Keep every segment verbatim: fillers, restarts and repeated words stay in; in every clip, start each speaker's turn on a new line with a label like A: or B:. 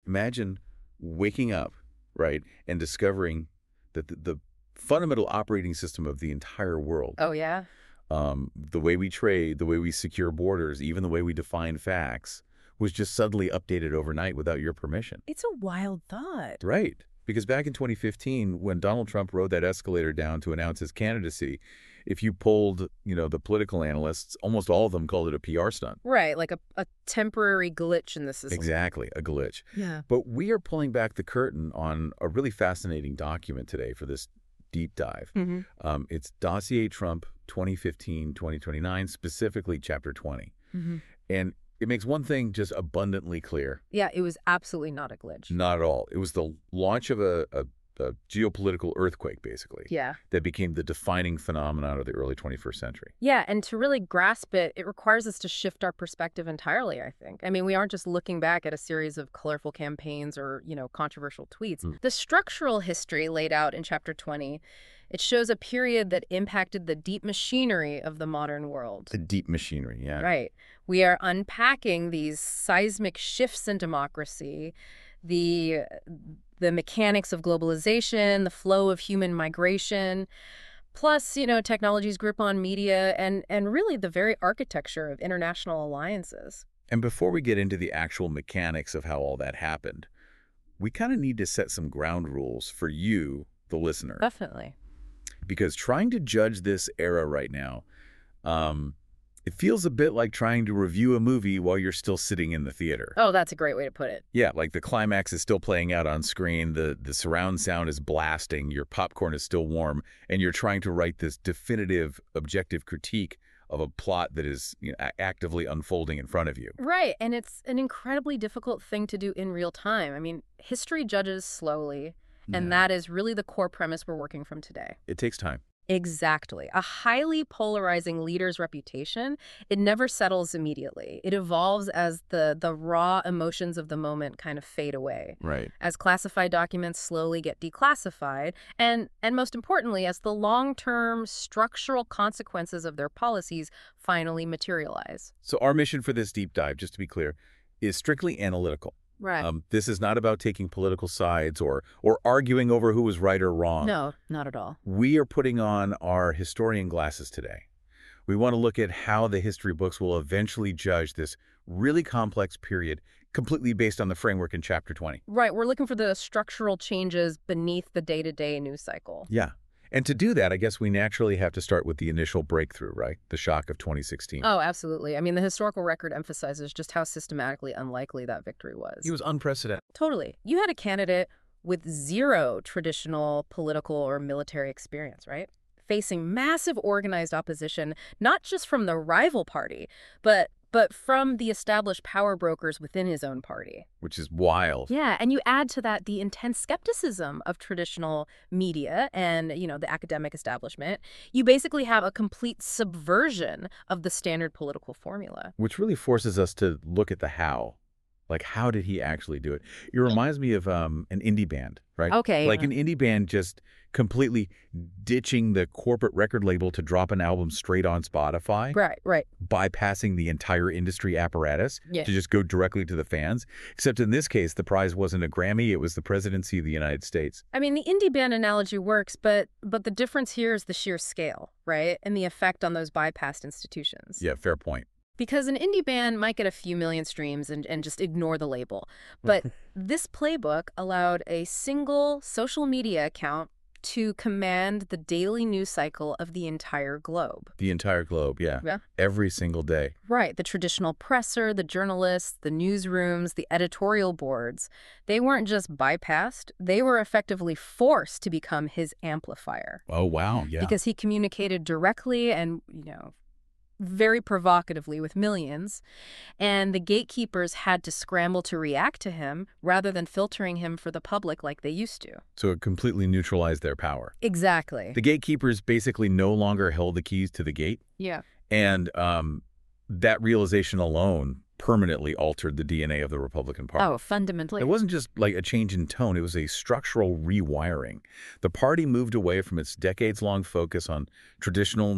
A: Imagine waking up, right, and discovering that the, the fundamental operating system of the entire world,
B: Oh, yeah?
A: um, the way we trade, the way we secure borders, even the way we define facts, was just suddenly updated overnight without your permission.
B: It's a wild thought.
A: Right. Because back in twenty fifteen, when Donald Trump rode that escalator down to announce his candidacy, if you polled, you know, the political analysts, almost all of them called it a P R stunt.
B: Right, like a, a temporary glitch in the system.
A: Exactly, a glitch.
B: Yeah.
A: But we are pulling back the curtain on a really fascinating document today for this deep dive.
B: Mm-hmm.
A: Um, it's Dossier Trump twenty fifteen to twenty twenty-nine, specifically Chapter twenty.
B: Mm-hmm.
A: And it makes one thing just abundantly clear.
B: Yeah, it was absolutely not a glitch.
A: Not at all. It was the launch of a, a, a geopolitical earthquake, basically,
B: Yeah.
A: that became the defining phenomenon of the early twenty-first century.
B: Yeah, and to really grasp it, it requires us to shift our perspective entirely, I think. I mean, we aren't just looking back at a series of colorful campaigns or, you know, controversial tweets.
A: Mm.
B: The structural history laid out in Chapter twenty, it shows a period that impacted the deep machinery of the modern world.
A: The deep machinery, yeah.
B: Right. We are unpacking these seismic shifts in democracy, the the mechanics of globalization, the flow of human migration, plus, you know, technology's grip on media, and, and really the very architecture of international alliances.
A: And before we get into the actual mechanics of how all that happened, we kind of need to set some ground rules for you, the listener.
B: Definitely.
A: Because trying to judge this era right now, um, it feels a bit like trying to review a movie while you're still sitting in the theater.
B: Oh, that's a great way to put it.
A: Yeah, like the climax is still playing out on screen, the, the surround sound is blasting, your popcorn is still warm, and you're trying to write this definitive, objective critique of a plot that is, you know, actively unfolding in front of you.
B: Right, and it's an incredibly difficult thing to do in real time. I mean, history judges slowly, and
A: Yeah.
B: that is really the core premise we're working from today.
A: It takes time.
B: Exactly. A highly polarizing leader's reputation, it never settles immediately. It evolves as the, the raw emotions of the moment kind of fade away,
A: Right.
B: as classified documents slowly get declassified, and, and most importantly, as the long-term structural consequences of their policies finally materialize.
A: So our mission for this deep dive, just to be clear, is strictly analytical.
B: Right.
A: Um, this is not about taking political sides or or arguing over who was right or wrong.
B: No, not at all.
A: We are putting on our historian glasses today. We want to look at how the history books will eventually judge this really complex period completely based on the framework in Chapter twenty.
B: Right. We're looking for the structural changes beneath the day-to-day news cycle.
A: Yeah. And to do that, I guess we naturally have to start with the initial breakthrough, right? The shock of twenty sixteen.
B: Oh, absolutely. I mean, the historical record emphasizes just how systematically unlikely that victory was.
A: It was unprecedented.
B: Totally. You had a candidate with zero traditional political or military experience, right? Facing massive organized opposition, not just from the rival party, but but from the established power brokers within his own party.
A: Which is wild.
B: Yeah, and you add to that the intense skepticism of traditional media and, you know, the academic establishment. You basically have a complete subversion of the standard political formula.
A: Which really forces us to look at the how. Like, how did he actually do it? It reminds me of um, an indie band, right?
B: Okay.
A: Like an indie band just completely ditching the corporate record label to drop an album straight on Spotify,
B: Right, right.
A: bypassing the entire industry apparatus
B: Yeah.
A: to just go directly to the fans. Except in this case, the prize wasn't a Grammy, it was the presidency of the United States.
B: I mean, the indie band analogy works, but but the difference here is the sheer scale, right? And the effect on those bypassed institutions.
A: Yeah, fair point.
B: Because an indie band might get a few million streams and, and just ignore the label. But this playbook allowed a single social media account to command the daily news cycle of the entire globe.
A: The entire globe, yeah.
B: Yeah.
A: Every single day.
B: Right. The traditional presser, the journalists, the newsrooms, the editorial boards, they weren't just bypassed. They were effectively forced to become his amplifier.
A: Oh, wow, yeah.
B: Because he communicated directly and, you know, very provocatively with millions, and the gatekeepers had to scramble to react to him rather than filtering him for the public like they used to.
A: So it completely neutralized their power.
B: Exactly.
A: The gatekeepers basically no longer held the keys to the gate,
B: Yeah.
A: and um, that realization alone permanently altered the D N A of the Republican Party.
B: Oh, fundamentally.
A: It wasn't just like a change in tone, it was a structural rewiring. The party moved away from its decades-long focus on traditional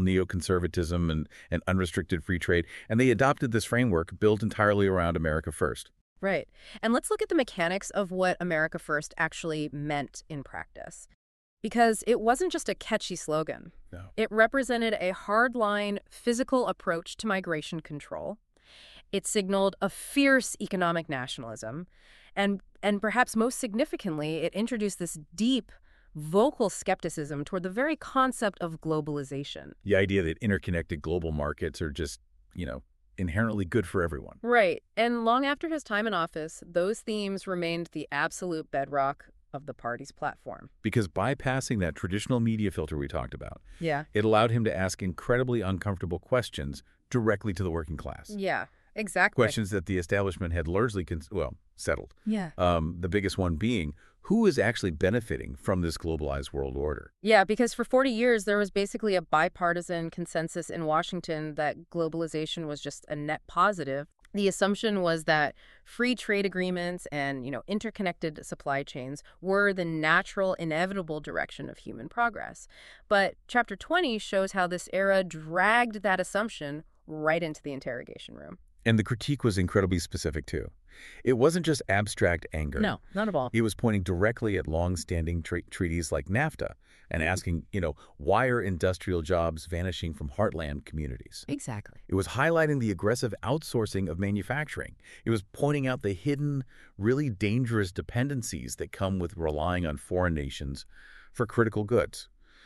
A: neoconservatism and, and unrestricted free trade, and they adopted this framework built entirely around America First.
B: Right. And let's look at the mechanics of what America First actually meant in practice. Because it wasn't just a catchy slogan.
A: No.
B: It represented a hardline, physical approach to migration control. It signaled a fierce economic nationalism. And, and perhaps most significantly, it introduced this deep, vocal skepticism toward the very concept of globalization.
A: The idea that interconnected global markets are just, you know, inherently good for everyone.
B: Right. And long after his time in office, those themes remained the absolute bedrock of the party's platform.
A: Because bypassing that traditional media filter we talked about,
B: Yeah.
A: it allowed him to ask incredibly uncomfortable questions directly to the working class.
B: Yeah, exactly.
A: Questions that the establishment had largely, cons well, settled.
B: Yeah.
A: Um, the biggest one being, who is actually benefiting from this globalized world order?
B: Yeah, because for forty years, there was basically a bipartisan consensus in Washington that globalization was just a net positive. The assumption was that free trade agreements and, you know, interconnected supply chains were the natural, inevitable direction of human progress. But Chapter twenty shows how this era dragged that assumption right into the interrogation room.
A: And the critique was incredibly specific, too. It wasn't just abstract anger.
B: No, not at all.
A: It was pointing directly at long-standing tra treaties like NAFTA and asking, you know, why are industrial jobs vanishing from heartland communities?
B: Exactly.
A: It was highlighting the aggressive outsourcing of manufacturing. It was pointing out the hidden, really dangerous dependencies that come with relying on foreign nations for critical goods,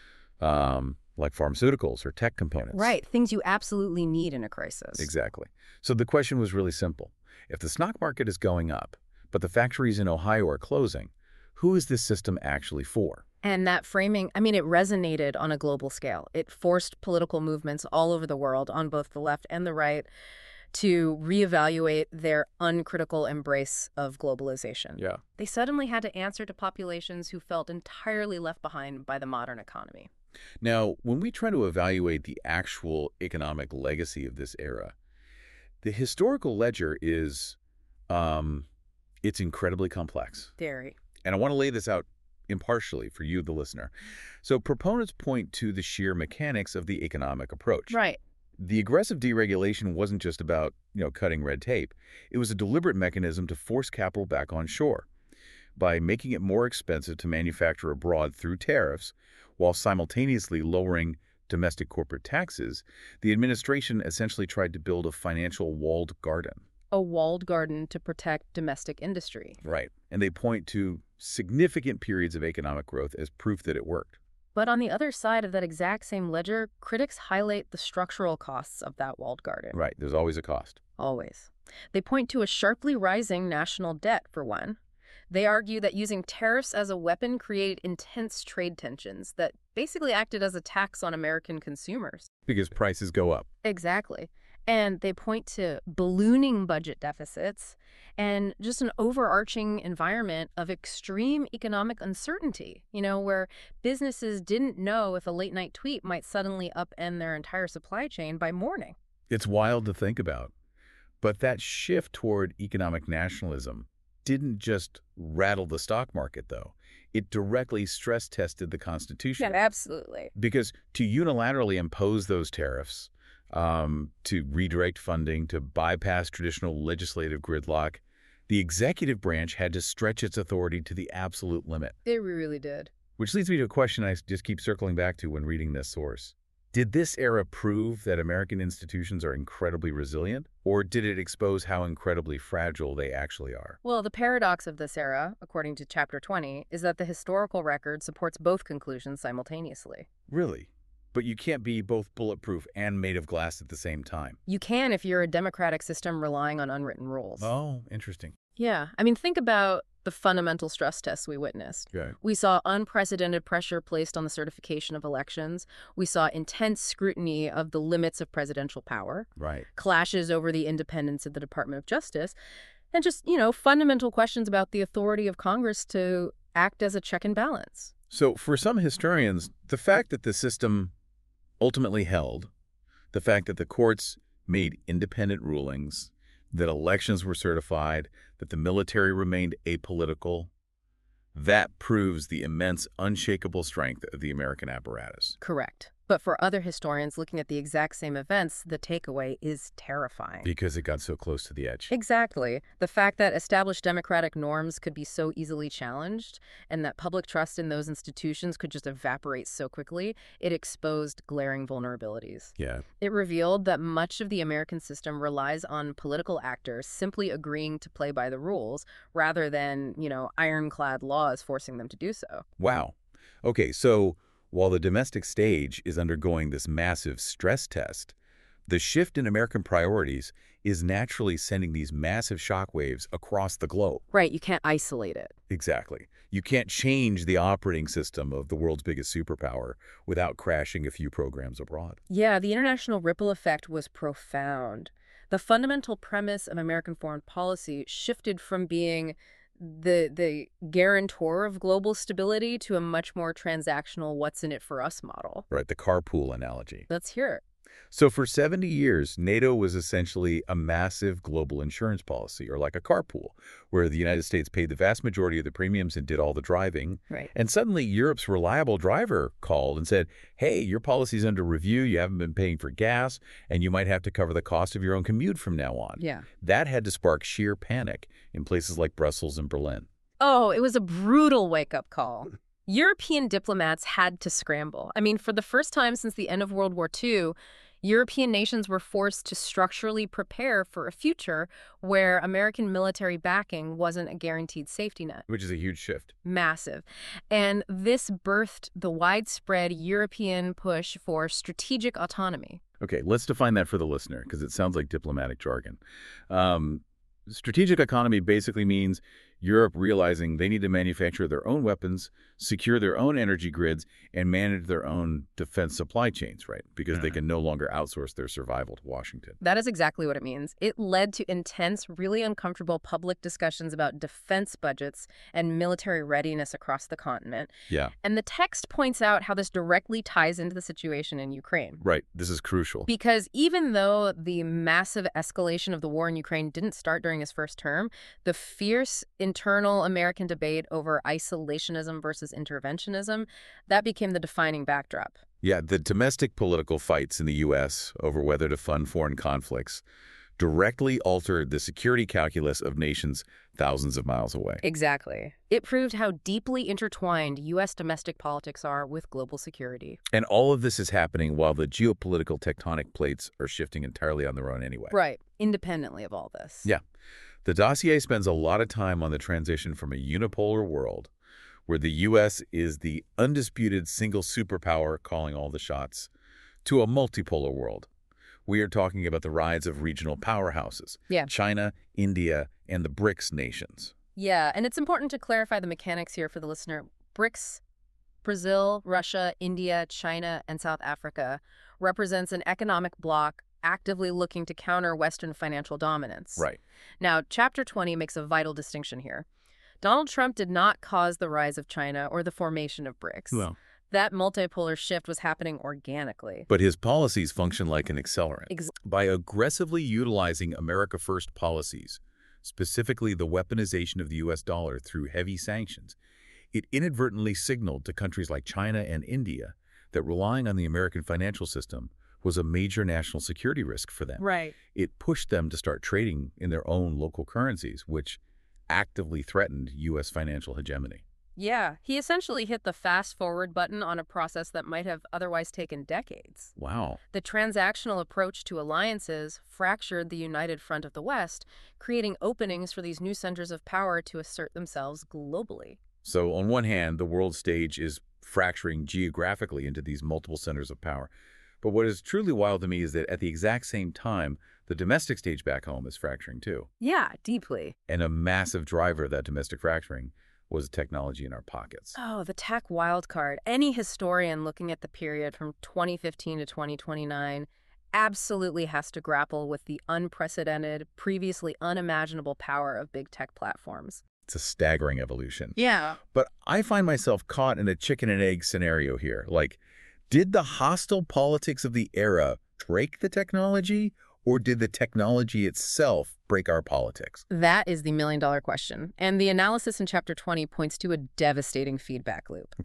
A: um, like pharmaceuticals or tech components.
B: Right, things you absolutely need in a crisis.
A: Exactly. So the question was really simple. If the stock market is going up, but the factories in Ohio are closing, who is this system actually for?
B: And that framing, I mean, it resonated on a global scale. It forced political movements all over the world, on both the left and the right, to reevaluate their uncritical embrace of globalization.
A: Yeah.
B: They suddenly had to answer to populations who felt entirely left behind by the modern economy.
A: Now, when we try to evaluate the actual economic legacy of this era, the historical ledger is, um, it's incredibly complex.
B: Very.
A: And I want to lay this out impartially for you, the listener. So proponents point to the sheer mechanics of the economic approach.
B: Right.
A: The aggressive deregulation wasn't just about, you know, cutting red tape. It was a deliberate mechanism to force capital back on shore by making it more expensive to manufacture abroad through tariffs, while simultaneously lowering domestic corporate taxes. The administration essentially tried to build a financial walled garden.
B: A walled garden to protect domestic industry.
A: Right. And they point to significant periods of economic growth as proof that it worked.
B: But on the other side of that exact same ledger, critics highlight the structural costs of that walled garden.
A: Right. There's always a cost.
B: Always. They point to a sharply rising national debt, for one. They argue that using tariffs as a weapon created intense trade tensions that basically acted as a tax on American consumers.
A: Because prices go up.
B: Exactly. And they point to ballooning budget deficits and just an overarching environment of extreme economic uncertainty, you know, where businesses didn't know if a late-night tweet might suddenly upend their entire supply chain by morning.
A: It's wild to think about. But that shift toward economic nationalism didn't just rattle the stock market, though. It directly stress-tested the Constitution.
B: Yeah, absolutely.
A: Because to unilaterally impose those tariffs, um, to redirect funding, to bypass traditional legislative gridlock, the executive branch had to stretch its authority to the absolute limit.
B: They really did.
A: Which leads me to a question I just keep circling back to when reading this source. Did this era prove that American institutions are incredibly resilient, or did it expose how incredibly fragile they actually are?
B: Well, the paradox of this era, according to Chapter twenty, is that the historical record supports both conclusions simultaneously.
A: Really? But you can't be both bulletproof and made of glass at the same time.
B: You can if you're a democratic system relying on unwritten rules.
A: Oh, interesting.
B: Yeah. I mean, think about the fundamental stress tests we witnessed.
A: Okay.
B: We saw unprecedented pressure placed on the certification of elections. We saw intense scrutiny of the limits of presidential power.
A: Right.
B: Clashes over the independence of the Department of Justice. And just, you know, fundamental questions about the authority of Congress to act as a check and balance.
A: So for some historians, the fact that the system ultimately held, the fact that the courts made independent rulings, that elections were certified, that the military remained apolitical, that proves the immense, unshakable strength of the American apparatus.
B: Correct. But for other historians looking at the exact same events, the takeaway is terrifying.
A: Because it got so close to the edge.
B: Exactly. The fact that established democratic norms could be so easily challenged and that public trust in those institutions could just evaporate so quickly, it exposed glaring vulnerabilities.
A: Yeah.
B: It revealed that much of the American system relies on political actors simply agreeing to play by the rules rather than, you know, ironclad laws forcing them to do so.
A: Wow. Okay, so while the domestic stage is undergoing this massive stress test, the shift in American priorities is naturally sending these massive shockwaves across the globe.
B: Right, you can't isolate it.
A: Exactly. You can't change the operating system of the world's biggest superpower without crashing a few programs abroad.
B: Yeah, the international ripple effect was profound. The fundamental premise of American foreign policy shifted from being the the guarantor of global stability to a much more transactional what's in it for us model.
A: Right, the carpool analogy.
B: Let's hear it.
A: So for seventy years, NATO was essentially a massive global insurance policy, or like a carpool, where the United States paid the vast majority of the premiums and did all the driving.
B: Right.
A: And suddenly Europe's reliable driver called and said, hey, your policy's under review, you haven't been paying for gas, and you might have to cover the cost of your own commute from now on.
B: Yeah.
A: That had to spark sheer panic in places like Brussels and Berlin.
B: Oh, it was a brutal wake-up call. European diplomats had to scramble. I mean, for the first time since the end of World War Two, European nations were forced to structurally prepare for a future where American military backing wasn't a guaranteed safety net.
A: Which is a huge shift.
B: Massive. And this birthed the widespread European push for strategic autonomy.
A: Okay, let's define that for the listener, because it sounds like diplomatic jargon. Um, strategic autonomy basically means Europe realizing they need to manufacture their own weapons, secure their own energy grids, and manage their own defense supply chains, right? Because they can no longer outsource their survival to Washington.
B: That is exactly what it means. It led to intense, really uncomfortable public discussions about defense budgets and military readiness across the continent.
A: Yeah.
B: And the text points out how this directly ties into the situation in Ukraine.
A: Right. This is crucial.
B: Because even though the massive escalation of the war in Ukraine didn't start during his first term, the fierce internal American debate over isolationism versus interventionism, that became the defining backdrop.
A: Yeah, the domestic political fights in the U S over whether to fund foreign conflicts directly altered the security calculus of nations thousands of miles away.
B: Exactly. It proved how deeply intertwined U S domestic politics are with global security.
A: And all of this is happening while the geopolitical tectonic plates are shifting entirely on their own anyway.
B: Right, independently of all this.
A: Yeah. The dossier spends a lot of time on the transition from a unipolar world, where the U S is the undisputed single superpower calling all the shots, to a multipolar world. We are talking about the rise of regional powerhouses,
B: Yeah.
A: China, India, and the BRICS nations.
B: Yeah, and it's important to clarify the mechanics here for the listener. BRICS, Brazil, Russia, India, China, and South Africa, represents an economic bloc actively looking to counter Western financial dominance.
A: Right.
B: Now, Chapter twenty makes a vital distinction here. Donald Trump did not cause the rise of China or the formation of BRICS.
A: Well,
B: That multipolar shift was happening organically.
A: but his policies function like an accelerant.
B: Ex-
A: By aggressively utilizing America First policies, specifically the weaponization of the U S dollar through heavy sanctions, it inadvertently signaled to countries like China and India that relying on the American financial system was a major national security risk for them.
B: Right.
A: It pushed them to start trading in their own local currencies, which actively threatened U S financial hegemony.
B: Yeah, he essentially hit the fast-forward button on a process that might have otherwise taken decades.
A: Wow.
B: The transactional approach to alliances fractured the united front of the West, creating openings for these new centers of power to assert themselves globally.
A: So on one hand, the world stage is fracturing geographically into these multiple centers of power. But what is truly wild to me is that at the exact same time, the domestic stage back home is fracturing too.
B: Yeah, deeply.
A: And a massive driver of that domestic fracturing was technology in our pockets.
B: Oh, the tech wildcard. Any historian looking at the period from twenty fifteen to twenty twenty-nine absolutely has to grapple with the unprecedented, previously unimaginable power of big tech platforms.
A: It's a staggering evolution.
B: Yeah.
A: But I find myself caught in a chicken and egg scenario here. Like, did the hostile politics of the era break the technology, or did the technology itself break our politics?
B: That is the million-dollar question. And the analysis in Chapter twenty points to a devastating feedback loop.
A: Okay.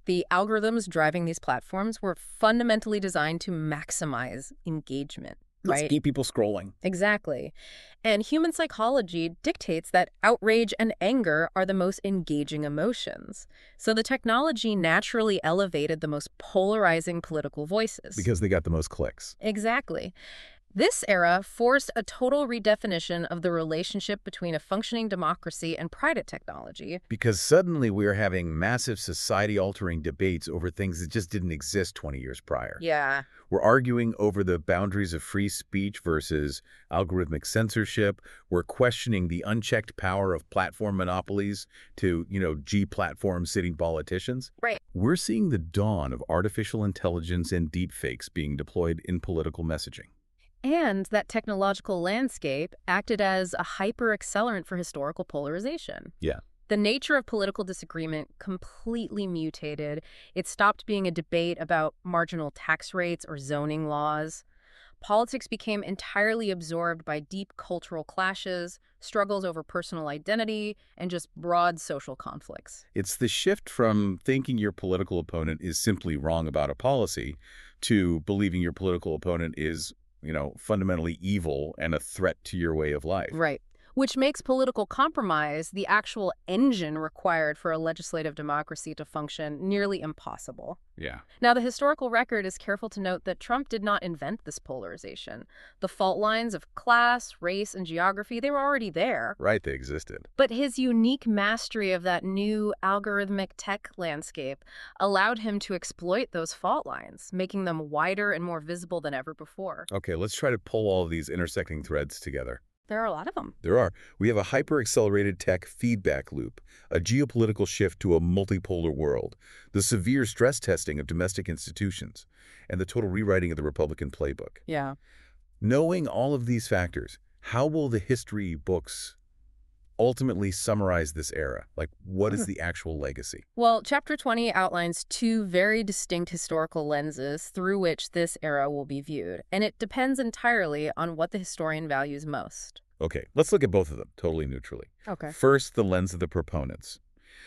B: The algorithms driving these platforms were fundamentally designed to maximize engagement,
A: Let's
B: right?
A: keep people scrolling.
B: Exactly. And human psychology dictates that outrage and anger are the most engaging emotions. So the technology naturally elevated the most polarizing political voices.
A: Because they got the most clicks.
B: Exactly. This era forced a total redefinition of the relationship between a functioning democracy and private technology.
A: Because suddenly we are having massive society-altering debates over things that just didn't exist twenty years prior.
B: Yeah.
A: We're arguing over the boundaries of free speech versus algorithmic censorship. We're questioning the unchecked power of platform monopolies to, you know, G-platform sitting politicians.
B: Right.
A: We're seeing the dawn of artificial intelligence and deepfakes being deployed in political messaging.
B: And that technological landscape acted as a hyper-accelerant for historical polarization.
A: Yeah.
B: The nature of political disagreement completely mutated. It stopped being a debate about marginal tax rates or zoning laws. Politics became entirely absorbed by deep cultural clashes, struggles over personal identity, and just broad social conflicts.
A: It's the shift from thinking your political opponent is simply wrong about a policy to believing your political opponent is, you know, fundamentally evil and a threat to your way of life.
B: Right. Which makes political compromise, the actual engine required for a legislative democracy to function, nearly impossible.
A: Yeah.
B: Now, the historical record is careful to note that Trump did not invent this polarization. The fault lines of class, race, and geography, they were already there.
A: Right, they existed.
B: But his unique mastery of that new algorithmic tech landscape allowed him to exploit those fault lines, making them wider and more visible than ever before.
A: Okay, let's try to pull all of these intersecting threads together.
B: There are a lot of them.
A: There are. We have a hyper-accelerated tech feedback loop, a geopolitical shift to a multipolar world, the severe stress testing of domestic institutions, and the total rewriting of the Republican playbook.
B: Yeah.
A: Knowing all of these factors, how will the history books ultimately summarize this era? Like, what is the actual legacy?
B: Well, Chapter twenty outlines two very distinct historical lenses through which this era will be viewed, and it depends entirely on what the historian values most.
A: Okay, let's look at both of them totally neutrally.
B: Okay.
A: First, the lens of the proponents.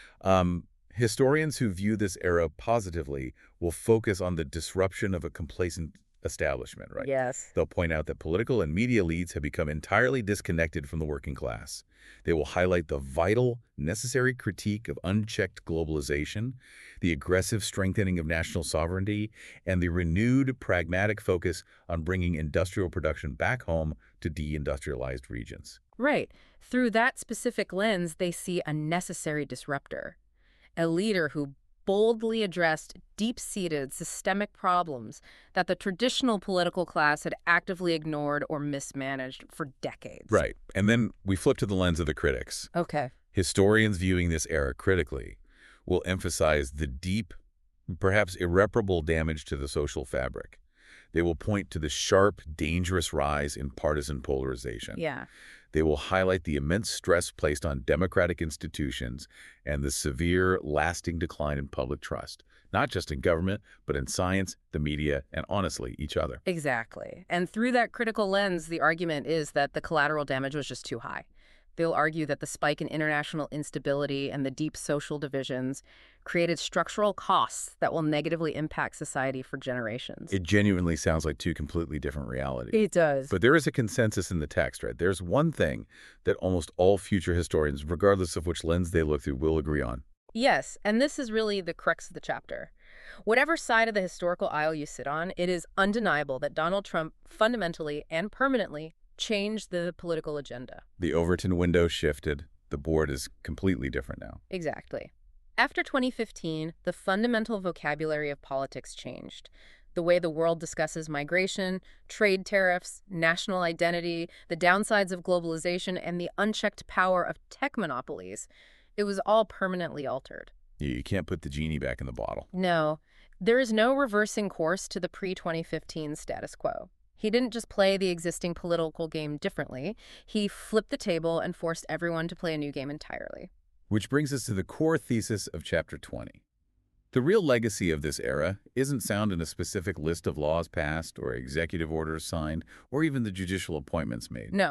A: Um, historians who view this era positively will focus on the disruption of a complacent establishment, right?
B: Yes.
A: They'll point out that political and media leads have become entirely disconnected from the working class. They will highlight the vital, necessary critique of unchecked globalization, the aggressive strengthening of national sovereignty, and the renewed pragmatic focus on bringing industrial production back home to deindustrialized regions.
B: Right. Through that specific lens, they see a necessary disruptor, a leader who boldly addressed deep-seated systemic problems that the traditional political class had actively ignored or mismanaged for decades.
A: Right. And then we flip to the lens of the critics.
B: Okay.
A: Historians viewing this era critically will emphasize the deep, perhaps irreparable damage to the social fabric. They will point to the sharp, dangerous rise in partisan polarization.
B: Yeah.
A: They will highlight the immense stress placed on democratic institutions and the severe, lasting decline in public trust, not just in government, but in science, the media, and honestly, each other.
B: Exactly. And through that critical lens, the argument is that the collateral damage was just too high. They'll argue that the spike in international instability and the deep social divisions created structural costs that will negatively impact society for generations.
A: It genuinely sounds like two completely different realities.
B: It does.
A: But there is a consensus in the text, right? There's one thing that almost all future historians, regardless of which lens they look through, will agree on.
B: Yes, and this is really the crux of the chapter. Whatever side of the historical aisle you sit on, it is undeniable that Donald Trump fundamentally and permanently changed the political agenda.
A: The Overton window shifted. The board is completely different now.
B: Exactly. After twenty fifteen, the fundamental vocabulary of politics changed. The way the world discusses migration, trade tariffs, national identity, the downsides of globalization, and the unchecked power of tech monopolies, it was all permanently altered.
A: You can't put the genie back in the bottle.
B: No, there is no reversing course to the pre twenty fifteen status quo. He didn't just play the existing political game differently. He flipped the table and forced everyone to play a new game entirely.
A: Which brings us to the core thesis of Chapter twenty. The real legacy of this era isn't found in a specific list of laws passed or executive orders signed or even the judicial appointments made.
B: No,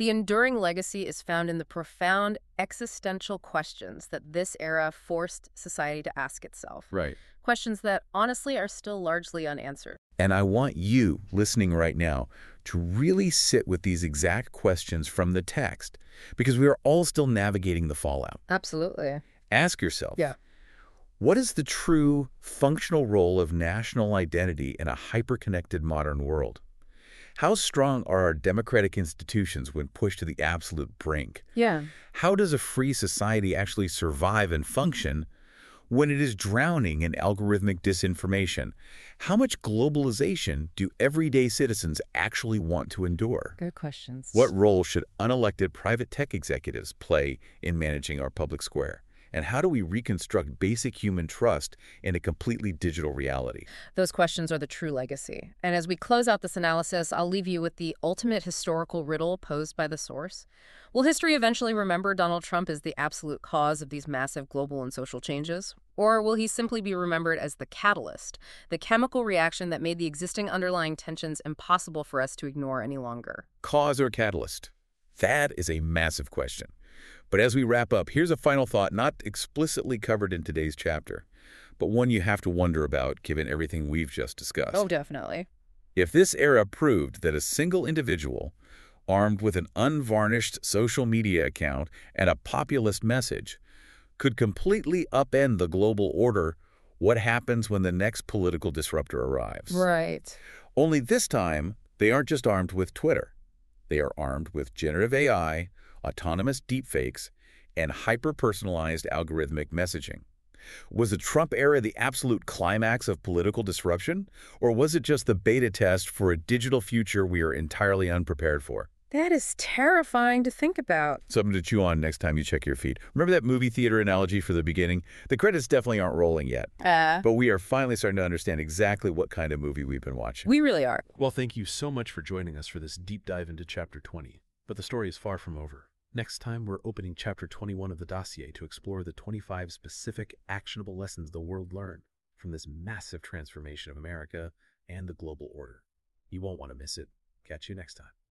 B: The enduring legacy is found in the profound existential questions that this era forced society to ask itself.
A: Right.
B: Questions that, honestly, are still largely unanswered.
A: And I want you, listening right now, to really sit with these exact questions from the text, because we are all still navigating the fallout.
B: Absolutely.
A: Ask yourself,
B: Yeah.
A: what is the true functional role of national identity in a hyper-connected modern world? How strong are our democratic institutions when pushed to the absolute brink?
B: Yeah.
A: How does a free society actually survive and function when it is drowning in algorithmic disinformation? How much globalization do everyday citizens actually want to endure?
B: Good questions.
A: What role should unelected private tech executives play in managing our public square? And how do we reconstruct basic human trust in a completely digital reality?
B: Those questions are the true legacy. And as we close out this analysis, I'll leave you with the ultimate historical riddle posed by the source. Will history eventually remember Donald Trump as the absolute cause of these massive global and social changes? Or will he simply be remembered as the catalyst, the chemical reaction that made the existing underlying tensions impossible for us to ignore any longer?
A: Cause or catalyst? That is a massive question. But as we wrap up, here's a final thought not explicitly covered in today's chapter, but one you have to wonder about given everything we've just discussed.
B: Oh, definitely.
A: If this era proved that a single individual, armed with an unvarnished social media account and a populist message, could completely upend the global order, what happens when the next political disruptor arrives?
B: Right.
A: Only this time, they aren't just armed with Twitter. They are armed with generative A I, autonomous deepfakes, and hyper-personalized algorithmic messaging. Was the Trump era the absolute climax of political disruption, or was it just the beta test for a digital future we are entirely unprepared for?
B: That is terrifying to think about.
A: Something to chew on next time you check your feed. Remember that movie theater analogy for the beginning? The credits definitely aren't rolling yet,
B: Uh,
A: but we are finally starting to understand exactly what kind of movie we've been watching.
B: we really are.
C: Well, thank you so much for joining us for this deep dive into Chapter twenty. But the story is far from over. Next time, we're opening Chapter twenty-one of the dossier to explore the twenty-five specific actionable lessons the world learned from this massive transformation of America and the global order. You won't want to miss it. Catch you next time.